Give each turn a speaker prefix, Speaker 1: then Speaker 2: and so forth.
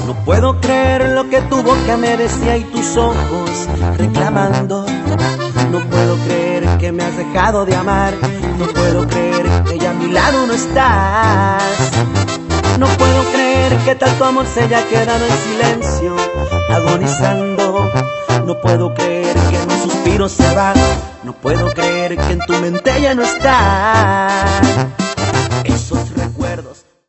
Speaker 1: No puedo creer lo que tu boca me decía y tus ojos reclamando. No puedo creer que me has dejado de amar. No puedo creer que ya a mi lado no estás. No puedo creer que tanto amor se haya quedado en silencio, agonizando. No puedo creer que en un suspiro se va. No puedo creer que en tu mente ya no está. Eso